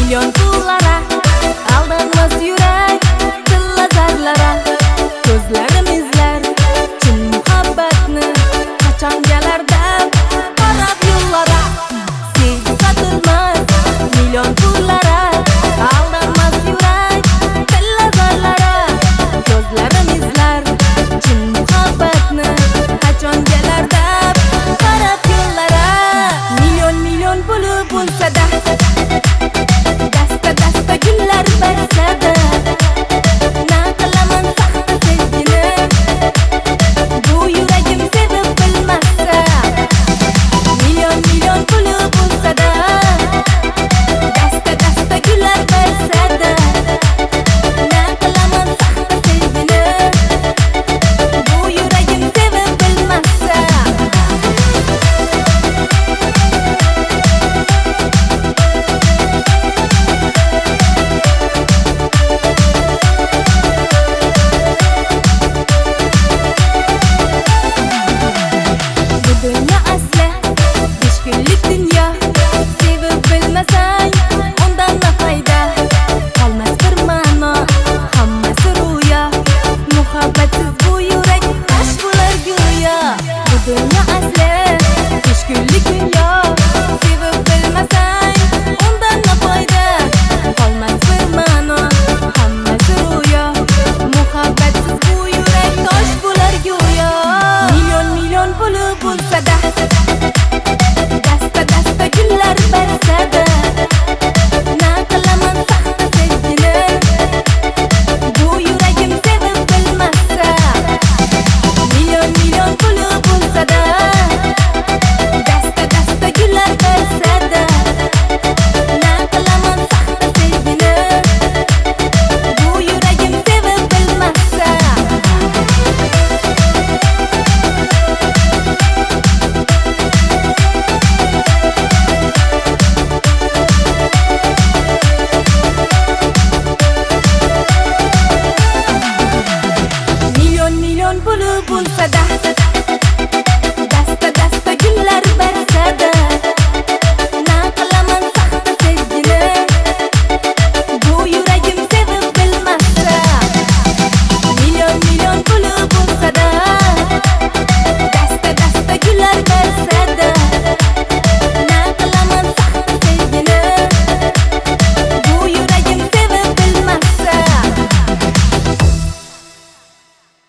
milyon pullara aldanmas yurak, tilla zarlara ko'zlarim izlar chin muhabbatni qachon kelar deb qarab yo'llara. Sevgi sotilmas milyon pullara aldanmas yurak, tilla zarlara ko'zlarim izlar chin muhabbatni qachon kelar deb qarab yo'llara. Milyon puli bo'lsa-da